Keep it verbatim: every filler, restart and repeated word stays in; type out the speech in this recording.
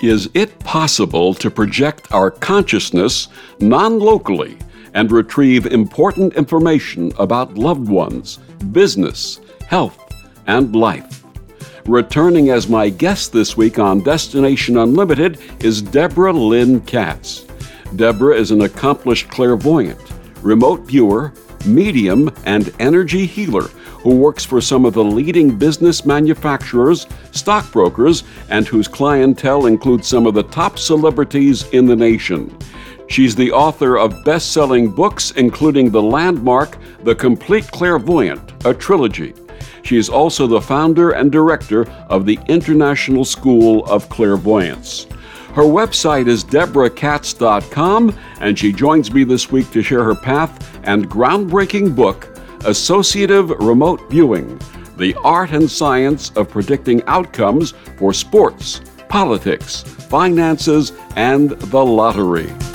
Is it possible to project our consciousness non-locally and retrieve important information about loved ones, business, health, and life? Returning as my guest this week on Destination Unlimited is Deborah Lynn Katz. Deborah is an accomplished clairvoyant, remote viewer, medium, and energy healer who works for some of the leading business manufacturers, stockbrokers, and whose clientele includes some of the top celebrities in the nation. She's the author of best-selling books, including the landmark The Complete Clairvoyant, a trilogy. She is also the founder and director of the International School of Clairvoyance. Her website is deborah katz dot com, and she joins me this week to share her path and groundbreaking book, Associative Remote Viewing, The Art and Science of Predicting Outcomes for Sports, Politics, Finances, and the Lottery.